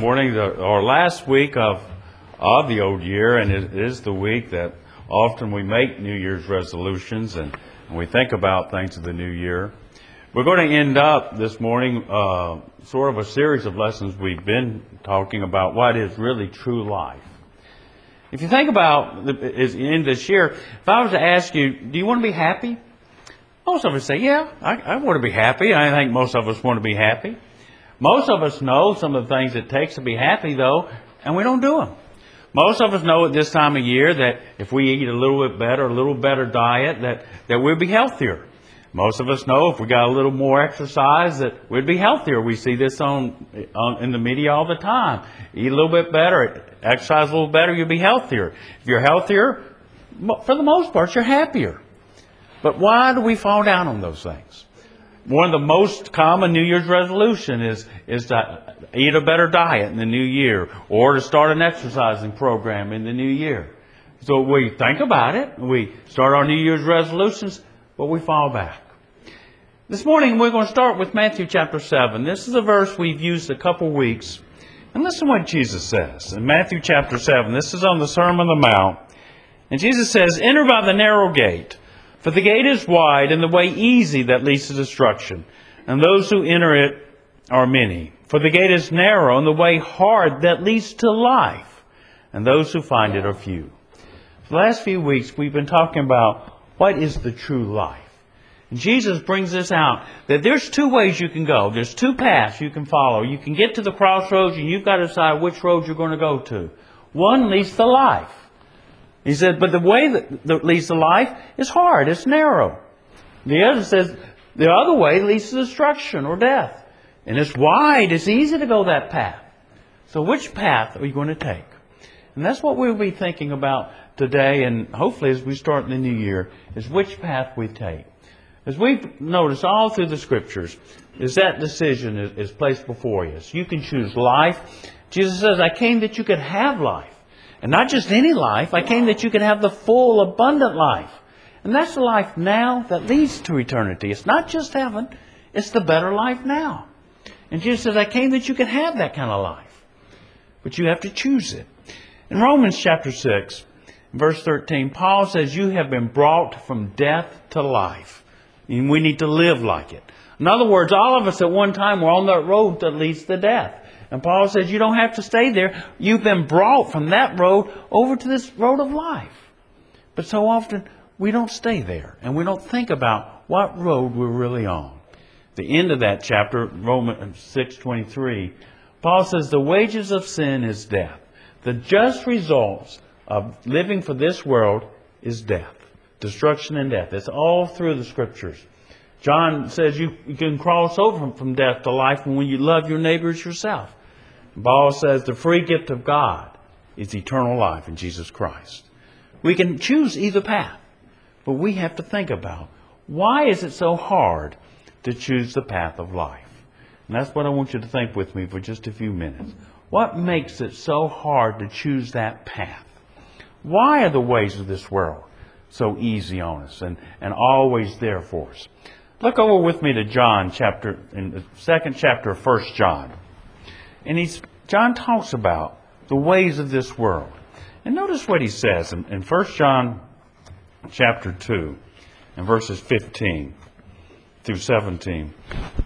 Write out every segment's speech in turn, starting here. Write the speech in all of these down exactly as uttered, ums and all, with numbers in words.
morning, the, our last week of, of the old year, and it is the week that often we make New Year's resolutions and, and we think about things of the new year. We're going to end up this morning uh, sort of a series of lessons we've been talking about what is really true life. If you think about the end this year, if I was to ask you, do you want to be happy? Most of us say, yeah, I, I want to be happy. I think most of us want to be happy. Most of us know some of the things it takes to be happy, though, and we don't do them. Most of us know at this time of year that if we eat a little bit better, a little better diet, that, that we'll be healthier. Most of us know if we got a little more exercise that we'd be healthier. We see this on, on in the media all the time. Eat a little bit better, exercise a little better, you'll be healthier. If you're healthier, for the most part, you're happier. But why do we fall down on those things? One of the most common New Year's resolution is, is to eat a better diet in the new year or to start an exercising program in the new year. So we think about it, we start our New Year's resolutions, but we fall back. This morning we're going to start with Matthew chapter seven. This is a verse we've used a couple weeks. And listen to what Jesus says in Matthew chapter seven. This is on the Sermon on the Mount. And Jesus says, "Enter by the narrow gate. For the gate is wide and the way easy that leads to destruction, and those who enter it are many. For the gate is narrow and the way hard that leads to life, and those who find it are few." For the last few weeks we've been talking about what is the true life. And Jesus brings this out, that there's two ways you can go. There's two paths you can follow. You can get to the crossroads and you've got to decide which road you're going to go to. One leads to life. He said, but the way that, that leads to life is hard, it's narrow. The other says, the other way leads to destruction or death. And it's wide, it's easy to go that path. So which path are you going to take? And that's what we'll be thinking about today, and hopefully as we start the new year, is which path we take. As we've noticed all through the Scriptures, is that decision is, is placed before you. So you can choose life. Jesus says, I came that you could have life. And not just any life, I came that you could have the full, abundant life. And that's the life now that leads to eternity. It's not just heaven, it's the better life now. And Jesus says, I came that you could have that kind of life. But you have to choose it. In Romans chapter six, verse thirteen, Paul says, you have been brought from death to life. And we need to live like it. In other words, all of us at one time were on that road that leads to death. And Paul says you don't have to stay there. You've been brought from that road over to this road of life. But so often we don't stay there. And we don't think about what road we're really on. The end of that chapter, Romans six twenty-three, Paul says the wages of sin is death. The just results of living for this world is death. Destruction and death. It's all through the Scriptures. John says you, you can cross over from death to life when you love your neighbors yourself. Paul says the free gift of God is eternal life in Jesus Christ. We can choose either path, but we have to think about why is it so hard to choose the path of life? And that's what I want you to think with me for just a few minutes. What makes it so hard to choose that path? Why are the ways of this world so easy on us and, and always there for us? Look over with me to John chapter, in the second chapter of First John. And he's, John talks about the ways of this world. And notice what he says in, in First John chapter two and verses fifteen through seventeen.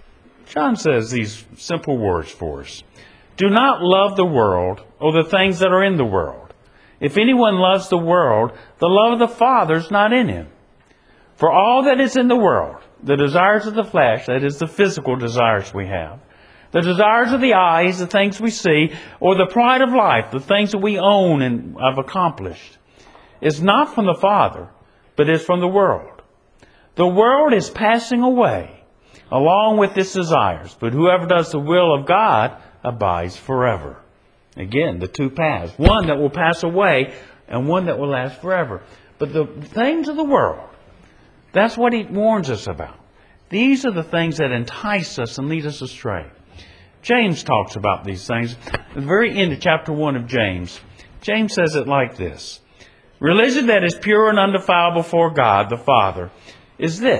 John says these simple words for us. Do not love the world or the things that are in the world. If anyone loves the world, the love of the Father is not in him. For all that is in the world, the desires of the flesh, that is the physical desires we have, the desires of the eyes, the things we see, or the pride of life, the things that we own and have accomplished, is not from the Father, but is from the world. The world is passing away, along with its desires, but whoever does the will of God abides forever. Again, the two paths. One that will pass away, and one that will last forever. But the things of the world, that's what he warns us about. These are the things that entice us and lead us astray. James talks about these things. At the very end of chapter one of James, James says it like this. Religion that is pure and undefiled before God the Father is this,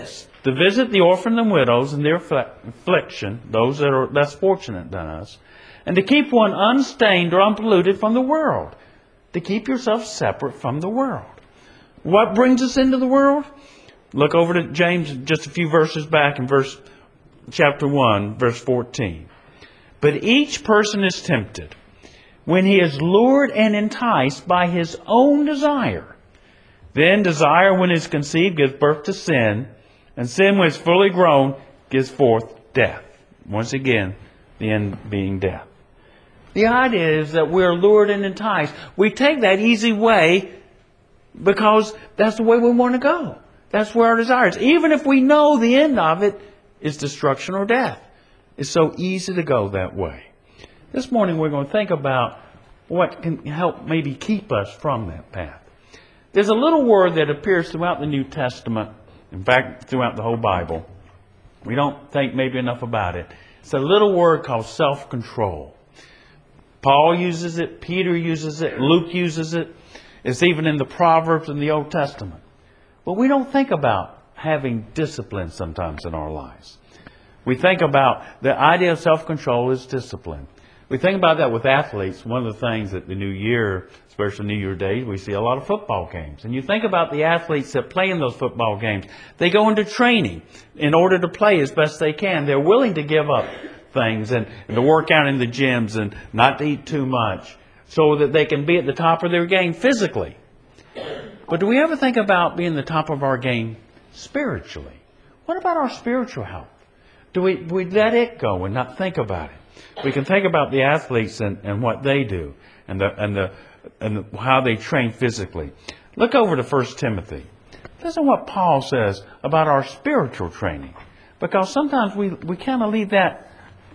to visit the orphan and widows in their affliction, those that are less fortunate than us, and to keep one unstained or unpolluted from the world, to keep yourself separate from the world. What brings us into the world? Look over to James just a few verses back in verse chapter one, verse fourteen. But each person is tempted when he is lured and enticed by his own desire. Then desire, when it is conceived, gives birth to sin, and sin, when it's fully grown, gives forth death. Once again, the end being death. The idea is that we're lured and enticed. We take that easy way because that's the way we want to go. That's where our desire is. Even if we know the end of it is destruction or death. It's so easy to go that way. This morning we're going to think about what can help maybe keep us from that path. There's a little word that appears throughout the New Testament, in fact, throughout the whole Bible. We don't think maybe enough about it. It's a little word called self-control. Paul uses it, Peter uses it, Luke uses it. It's even in the Proverbs in the Old Testament. But we don't think about having discipline sometimes in our lives. We think about the idea of self-control is discipline. We think about that with athletes. One of the things at the New Year, especially New Year Day, we see a lot of football games. And you think about the athletes that play in those football games. They go into training in order to play as best they can. They're willing to give up things and, and to work out in the gyms and not to eat too much so that they can be at the top of their game physically. But do we ever think about being the top of our game spiritually? What about our spiritual health? Do we, do we let it go and not think about it? We can think about the athletes and, and what they do and the and the and the, how they train physically. Look over to First Timothy. Listen to what Paul says about our spiritual training. Because sometimes we, we kind of leave that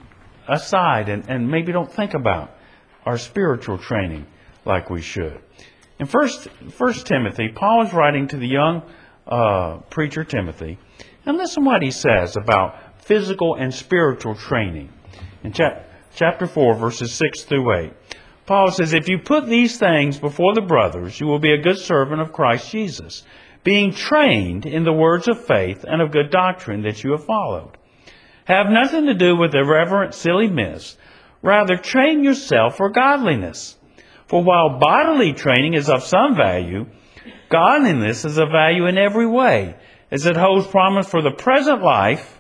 aside and, and maybe don't think about our spiritual training like we should. In First, First Timothy, Paul is writing to the young uh, preacher Timothy. And listen what he says about physical and spiritual training. In chap- chapter four, verses six through eight. Paul says, if you put these things before the brothers, you will be a good servant of Christ Jesus, being trained in the words of faith and of good doctrine that you have followed. Have nothing to do with irreverent, silly myths. Rather, train yourself for godliness. For while bodily training is of some value, godliness is of value in every way, as it holds promise for the present life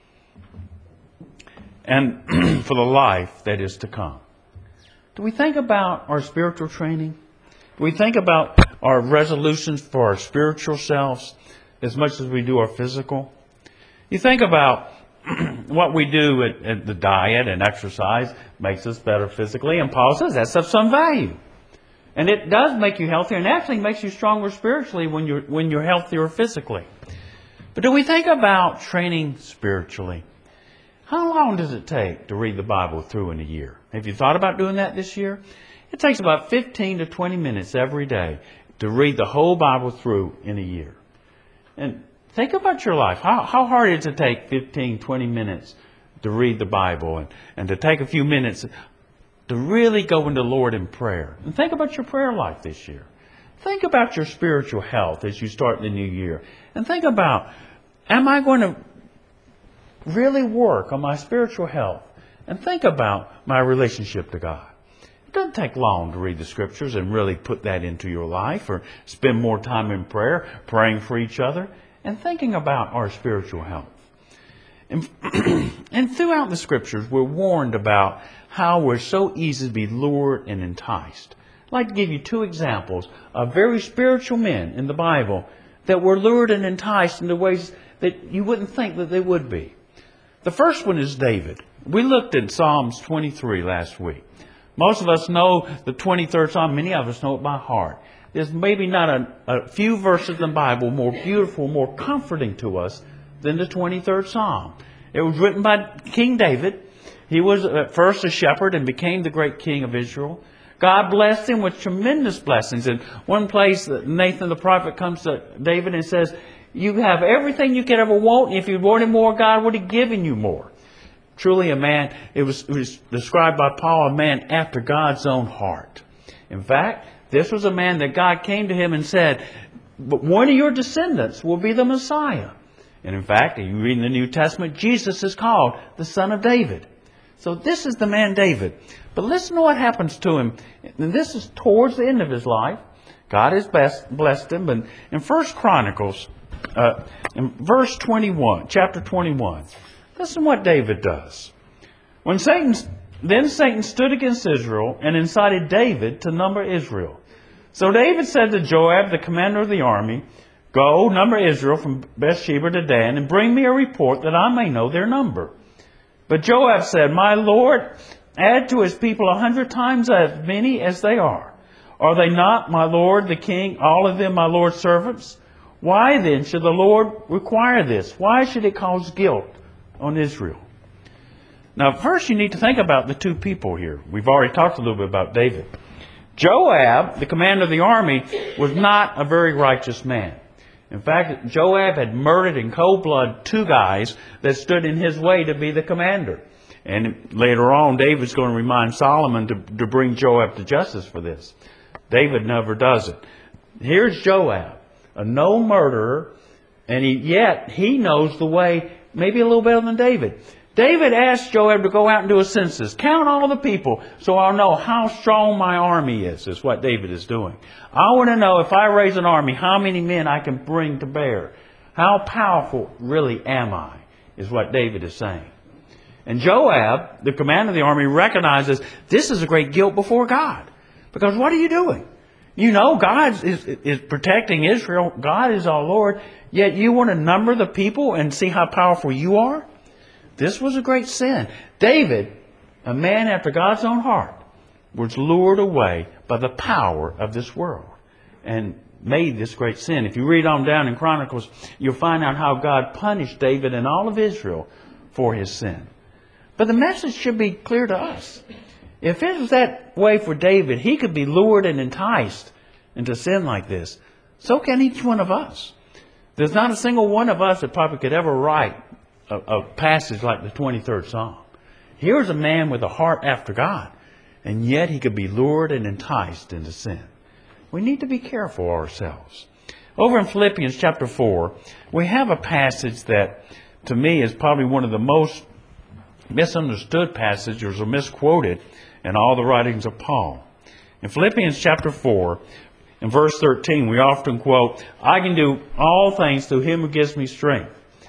and for the life that is to come. Do we think about our spiritual training? Do we think about our resolutions for our spiritual selves as much as we do our physical? You think about what we do at, at the diet and exercise makes us better physically, and Paul says that's of some value. And it does make you healthier, and actually makes you stronger spiritually when you're when you're healthier physically. But do we think about training spiritually? How long does it take to read the Bible through in a year? Have you thought about doing that this year? It takes about fifteen to twenty minutes every day to read the whole Bible through in a year. And think about your life. How, how hard is it to take fifteen, twenty minutes to read the Bible and, and to take a few minutes to really go into the Lord in prayer? And think about your prayer life this year. Think about your spiritual health as you start the new year. And think about, am I going to really work on my spiritual health? And think about my relationship to God. It doesn't take long to read the Scriptures and really put that into your life, or spend more time in prayer, praying for each other, and thinking about our spiritual health. And, and throughout the Scriptures, we're warned about how we're so easy to be lured and enticed. I'd like to give you two examples of very spiritual men in the Bible that were lured and enticed in the ways that you wouldn't think that they would be. The first one is David. We looked at Psalms twenty-three last week. Most of us know the twenty-third Psalm. Many of us know it by heart. There's maybe not a, a few verses in the Bible more beautiful, more comforting to us than the twenty-third Psalm. It was written by King David. He was at first a shepherd and became the great king of Israel. God blessed him with tremendous blessings. In one place, Nathan the prophet comes to David and says, you have everything you could ever want. If you wanted more, God would have given you more. Truly a man, it was, it was described by Paul, a man after God's own heart. In fact, this was a man that God came to him and said, but one of your descendants will be the Messiah. And in fact, if you read in the New Testament, Jesus is called the Son of David. So this is the man David. But listen to what happens to him. And this is towards the end of his life. God has blessed, blessed him. But in First Chronicles, uh, in verse twenty-one, chapter twenty-one, listen to what David does. When Satan, then Satan stood against Israel and incited David to number Israel. So David said to Joab, the commander of the army, "Go, number Israel from Beersheba to Dan, and bring me a report that I may know their number." But Joab said, "My lord, add to his people a hundred times as many as they are. Are they not, my lord the king, all of them my lord's servants? Why then should the Lord require this? Why should it cause guilt on Israel?" Now, first you need to think about the two people here. We've already talked a little bit about David. Joab, the commander of the army, was not a very righteous man. In fact, Joab had murdered in cold blood two guys that stood in his way to be the commander. And later on, David's going to remind Solomon to, to bring Joab to justice for this. David never does it. Here's Joab, a no murderer, and he, yet he knows the way maybe a little better than David. David asked Joab to go out and do a census. Count all the people so I'll know how strong my army is, is what David is doing. I want to know if I raise an army, how many men I can bring to bear. How powerful really am I, is what David is saying. And Joab, the commander of the army, recognizes this is a great guilt before God. Because what are you doing? You know God is, is protecting Israel. God is our Lord. Yet you want to number the people and see how powerful you are? This was a great sin. David, a man after God's own heart, was lured away by the power of this world and made this great sin. If you read on down in Chronicles, you'll find out how God punished David and all of Israel for his sin. But the message should be clear to us. If it was that way for David, he could be lured and enticed into sin like this. So can each one of us. There's not a single one of us that probably could ever write a, a passage like the twenty-third Psalm. Here's a man with a heart after God, and yet he could be lured and enticed into sin. We need to be careful ourselves. Over in Philippians chapter four, we have a passage that, to me, is probably one of the most misunderstood passages or misquoted in all the writings of Paul. In Philippians chapter four, in verse thirteen, we often quote, "I can do all things through him who gives me strength."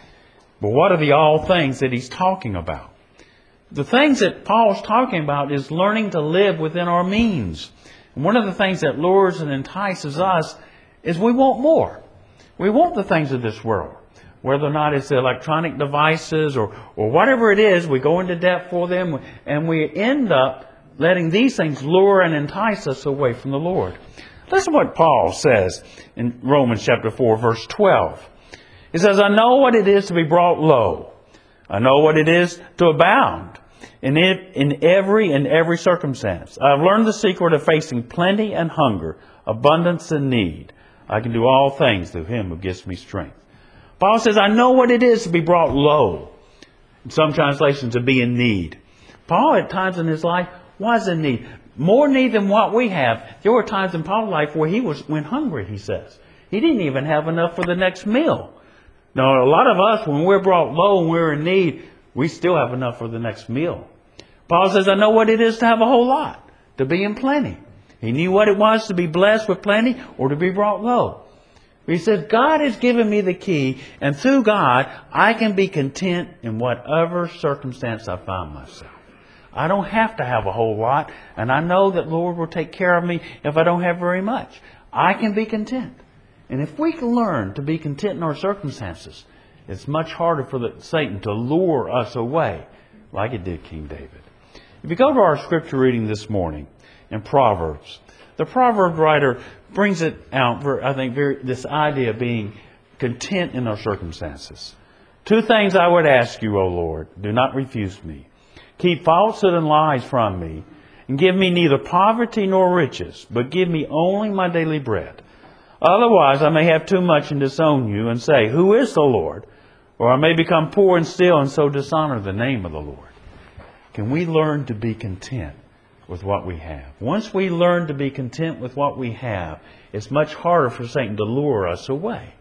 But what are the all things that he's talking about? The things that Paul's talking about is learning to live within our means. And one of the things that lures and entices us is we want more. We want the things of this world. Whether or not it's the electronic devices or, or whatever it is, we go into debt for them and we end up letting these things lure and entice us away from the Lord. Listen to what Paul says in Romans chapter four, verse twelve. He says, "I know what it is to be brought low. I know what it is to abound in it, in every and every circumstance. I've learned the secret of facing plenty and hunger, abundance and need. I can do all things through him who gives me strength." Paul says, I know what it is to be brought low. In some translations, to be in need. Paul, at times in his life, was in need. More need than what we have. There were times in Paul's life where he was went hungry, he says. He didn't even have enough for the next meal. Now, a lot of us, when we're brought low and we're in need, we still have enough for the next meal. Paul says, I know what it is to have a whole lot, to be in plenty. He knew what it was to be blessed with plenty or to be brought low. He says, God has given me the key, and through God, I can be content in whatever circumstance I find myself. I don't have to have a whole lot, and I know that Lord will take care of me if I don't have very much. I can be content. And if we can learn to be content in our circumstances, it's much harder for the, Satan to lure us away like it did King David. If you go to our scripture reading this morning in Proverbs, the Proverb writer brings it out, for, I think, very, this idea of being content in our circumstances. Two things I would ask you, O Lord. Do not refuse me. Keep falsehood and lies from me, and give me neither poverty nor riches, but give me only my daily bread. Otherwise I may have too much and disown you and say, Who is the Lord? Or I may become poor and still and so dishonor the name of the Lord. Can we learn to be content with what we have? Once we learn to be content with what we have, it's much harder for Satan to lure us away.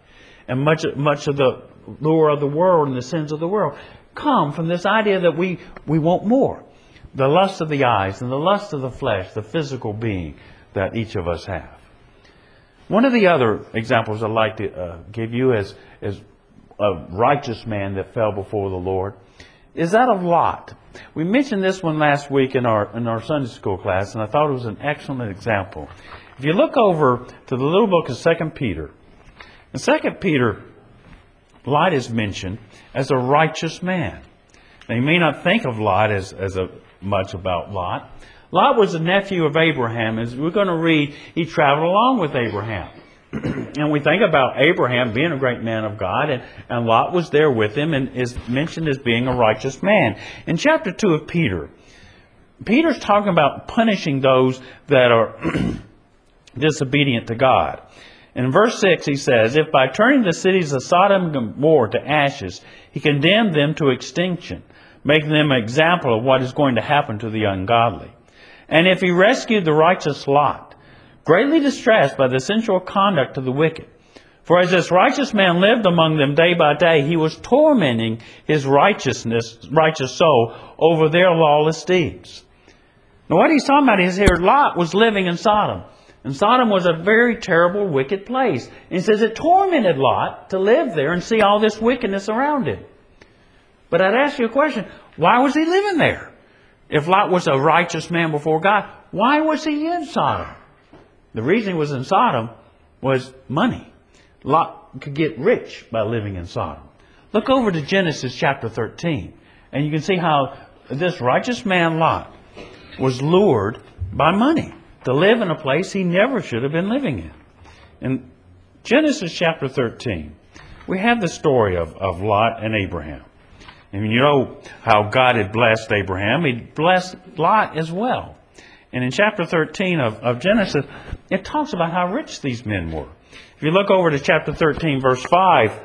and much, much of the lure of the world and the sins of the world come from this idea that we, we want more. The lust of the eyes and the lust of the flesh, the physical being that each of us have. One of the other examples I'd like to uh, give you as, as a righteous man that fell before the Lord is that of Lot. We mentioned this one last week in our in our Sunday school class, and I thought it was an excellent example. If you look over to the little book of Second Peter, in Second Peter, Lot is mentioned as a righteous man. Now, you may not think of Lot as, as a, much about Lot. Lot was a nephew of Abraham. As we're going to read, he traveled along with Abraham. And we think about Abraham being a great man of God, and, and Lot was there with him and is mentioned as being a righteous man. In chapter two of Peter, Peter's talking about punishing those that are disobedient to God. In verse six he says, "If by turning the cities of Sodom and Gomorrah to ashes, he condemned them to extinction, making them an example of what is going to happen to the ungodly. And if he rescued the righteous Lot, greatly distressed by the sensual conduct of the wicked. For as this righteous man lived among them day by day, he was tormenting his righteousness, righteous soul over their lawless deeds." Now what he's talking about is here, Lot was living in Sodom. And Sodom was a very terrible, wicked place. And he says it tormented Lot to live there and see all this wickedness around him. But I'd ask you a question. Why was he living there? If Lot was a righteous man before God, why was he in Sodom? The reason he was in Sodom was money. Lot could get rich by living in Sodom. Look over to Genesis chapter thirteen. And you can see how this righteous man, Lot, was lured by money to live in a place he never should have been living in. In Genesis chapter thirteen, we have the story of, of Lot and Abraham. And you know how God had blessed Abraham. He blessed Lot as well. And in chapter thirteen of, of Genesis, it talks about how rich these men were. If you look over to chapter thirteen, verse five,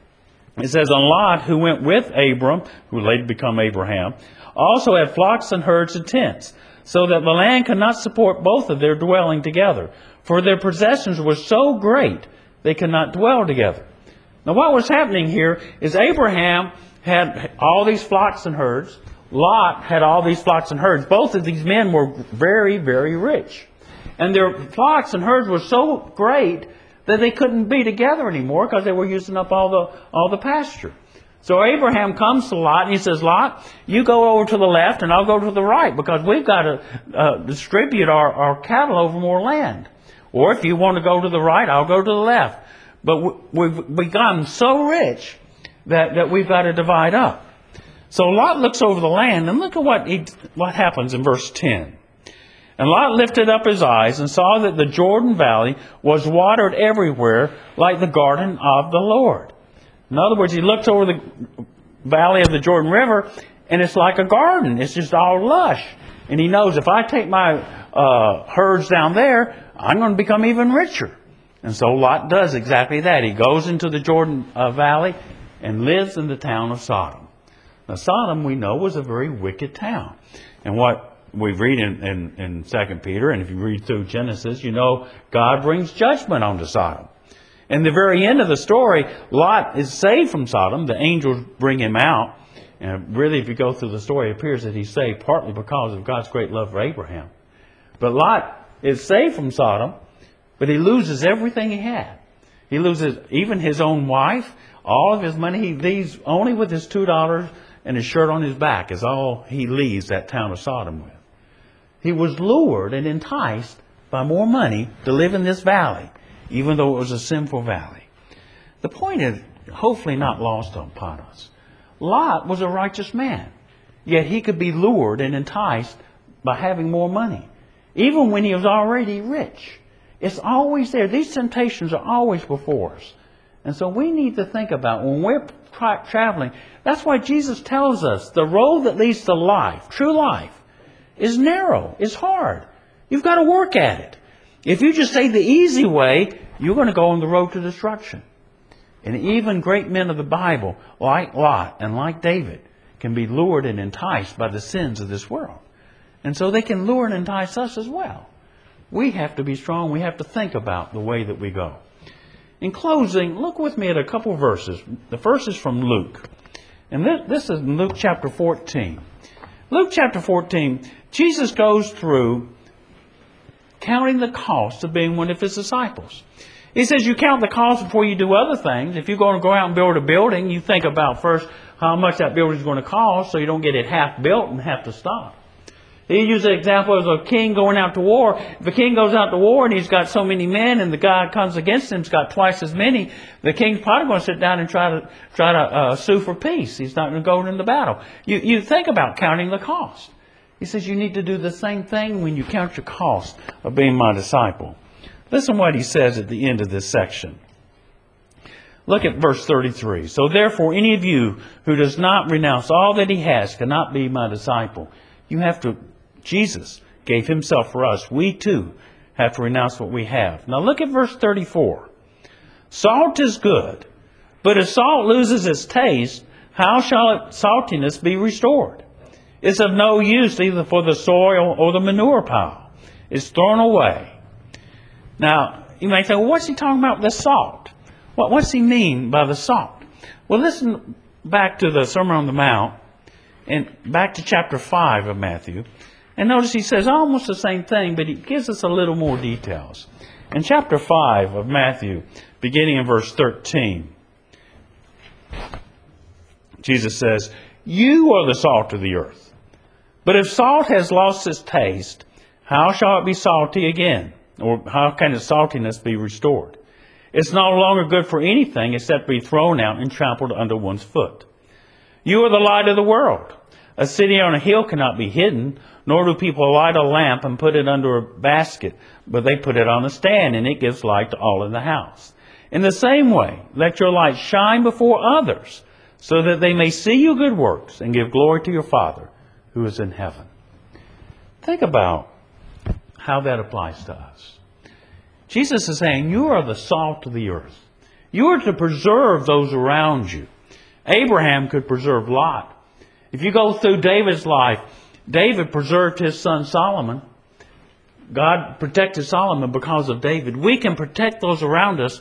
it says, "And Lot, who went with Abram," who later became Abraham, "also had flocks and herds and tents, so that the land could not support both of their dwelling together. For their possessions were so great, they could not dwell together." Now what was happening here is Abraham had all these flocks and herds. Lot had all these flocks and herds. Both of these men were very, very rich. And their flocks and herds were so great that they couldn't be together anymore because they were using up all the all the pasture. So Abraham comes to Lot and he says, "Lot, you go over to the left and I'll go to the right because we've got to uh, distribute our, our cattle over more land. Or if you want to go to the right, I'll go to the left. But we've become so rich that, that we've got to divide up." So Lot looks over the land, and look at what he, what happens in verse ten. "And Lot lifted up his eyes and saw that the Jordan Valley was watered everywhere like the garden of the Lord." In other words, he looks over the valley of the Jordan River, and it's like a garden. It's just all lush. And he knows if I take my uh, herds down there, I'm going to become even richer. And so Lot does exactly that. He goes into the Jordan uh, Valley and lives in the town of Sodom. Now, Sodom, we know, was a very wicked town. And what we read in, in, in Second Peter, and if you read through Genesis, you know God brings judgment onto Sodom. In the very end of the story, Lot is saved from Sodom. The angels bring him out. And really, if you go through the story, it appears that he's saved partly because of God's great love for Abraham. But Lot is saved from Sodom, but he loses everything he had. He loses even his own wife, all of his money. He leaves only with his two dollars and his shirt on his back is all he leaves that town of Sodom with. He was lured and enticed by more money to live in this valley, even though it was a sinful valley. The point is hopefully not lost upon us. Lot was a righteous man, yet he could be lured and enticed by having more money, even when he was already rich. It's always there. These temptations are always before us. And so we need to think about when we're tra- traveling. That's why Jesus tells us the road that leads to life, true life, is narrow, is hard. You've got to work at it. If you just say the easy way, you're going to go on the road to destruction. And even great men of the Bible, like Lot and like David, can be lured and enticed by the sins of this world. And so they can lure and entice us as well. We have to be strong. We have to think about the way that we go. In closing, look with me at a couple verses. The first is from Luke. And this, this is in Luke chapter fourteen. Luke chapter fourteen, Jesus goes through counting the cost of being one of his disciples. He says you count the cost before you do other things. If you're going to go out and build a building, you think about first how much that building is going to cost so you don't get it half built and have to stop. He used the example of a king going out to war. If a king goes out to war and he's got so many men and the guy comes against him, he's got twice as many, the king's probably going to sit down and try to try to uh, sue for peace. He's not going to go into battle. You, you think about counting the cost. He says you need to do the same thing when you count your cost of being my disciple. Listen what he says at the end of this section. Look at verse thirty-three. So therefore, any of you who does not renounce all that he has cannot be my disciple. You have to, Jesus gave himself for us. We too have to renounce what we have. Now look at verse thirty-four. Salt is good, but if salt loses its taste, how shall its saltiness be restored? It's of no use either for the soil or the manure pile. It's thrown away. Now, you may say, well, what's he talking about with the salt? What, what's he mean by the salt? Well, listen back to the Sermon on the Mount and back to chapter five of Matthew. And notice he says almost the same thing, but he gives us a little more details. In chapter five of Matthew, beginning in verse thirteen, Jesus says, you are the salt of the earth. But if salt has lost its taste, how shall it be salty again? Or how can its saltiness be restored? It's no longer good for anything except to be thrown out and trampled under one's foot. You are the light of the world. A city on a hill cannot be hidden, nor do people light a lamp and put it under a basket, but they put it on a stand, and it gives light to all in the house. In the same way, let your light shine before others, so that they may see your good works and give glory to your Father who is in heaven. Think about how that applies to us. Jesus is saying, you are the salt of the earth. You are to preserve those around you. Abraham could preserve Lot. If you go through David's life, David preserved his son Solomon. God protected Solomon because of David. We can protect those around us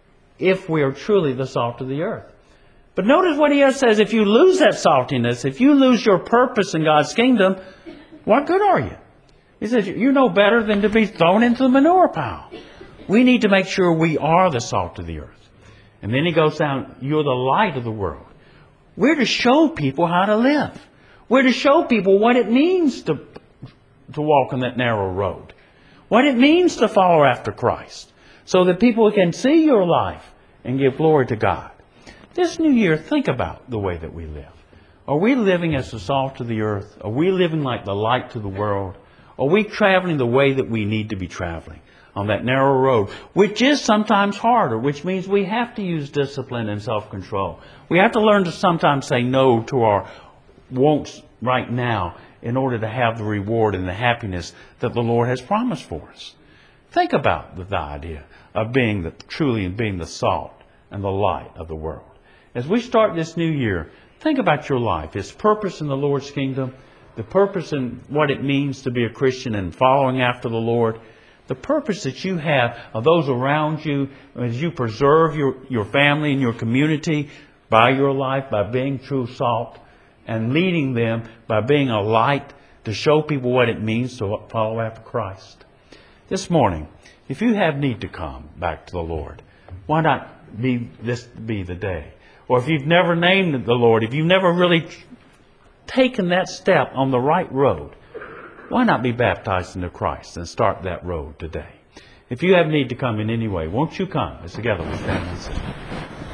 if we are truly the salt of the earth. But notice what he says, if you lose that saltiness, if you lose your purpose in God's kingdom, what good are you? He says, you're no better than to be thrown into the manure pile. We need to make sure we are the salt of the earth. And then he goes down, you're the light of the world. We're to show people how to live. We're to show people what it means to, to walk on that narrow road. What it means to follow after Christ. So that people can see your life and give glory to God. This new year, think about the way that we live. Are we living as the salt of the earth? Are we living like the light to the world? Are we traveling the way that we need to be traveling on that narrow road, which is sometimes harder, which means we have to use discipline and self-control. We have to learn to sometimes say no to our wants right now in order to have the reward and the happiness that the Lord has promised for us. Think about the, the idea of being the, truly being the salt and the light of the world. As we start this new year, think about your life, its purpose in the Lord's kingdom, the purpose in what it means to be a Christian and following after the Lord, the purpose that you have of those around you as you preserve your, your family and your community by your life, by being true salt, and leading them by being a light to show people what it means to follow after Christ. This morning, if you have need to come back to the Lord, why not be this be the day? Or if you've never named the Lord, if you've never really taken that step on the right road, why not be baptized into Christ and start that road today? If you have need to come in any way, won't you come as together we stand and sing?